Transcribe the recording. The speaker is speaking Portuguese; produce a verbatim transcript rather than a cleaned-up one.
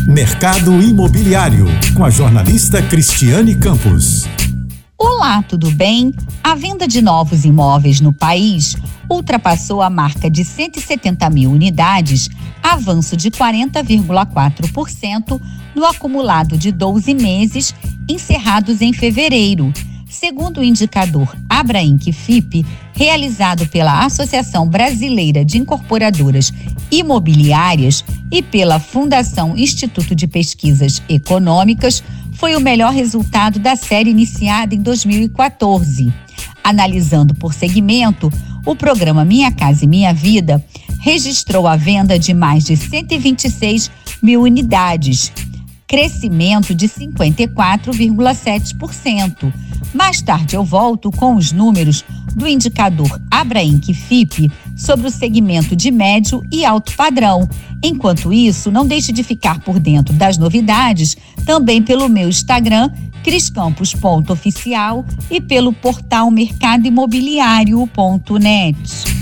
Mercado Imobiliário, com a jornalista Cristiane Campos. Olá, tudo bem? A venda de novos imóveis no país ultrapassou a marca de cento e setenta mil unidades, avanço de quarenta vírgula quatro por cento no acumulado de doze meses, encerrados em fevereiro, segundo o indicador Abrainc-F I P, realizado pela Associação Brasileira de Incorporadoras Imobiliárias e pela Fundação Instituto de Pesquisas Econômicas. Foi o melhor resultado da série iniciada em dois mil e quatorze. Analisando por segmento, o programa Minha Casa e Minha Vida registrou a venda de mais de cento e vinte e seis mil unidades, crescimento de cinquenta e quatro vírgula sete por cento. Mais tarde eu volto com os números do indicador Abrainc-F I P sobre o segmento de médio e alto padrão. Enquanto isso, não deixe de ficar por dentro das novidades também pelo meu Instagram, cris campos ponto oficial, e pelo portal mercado imobiliário ponto net.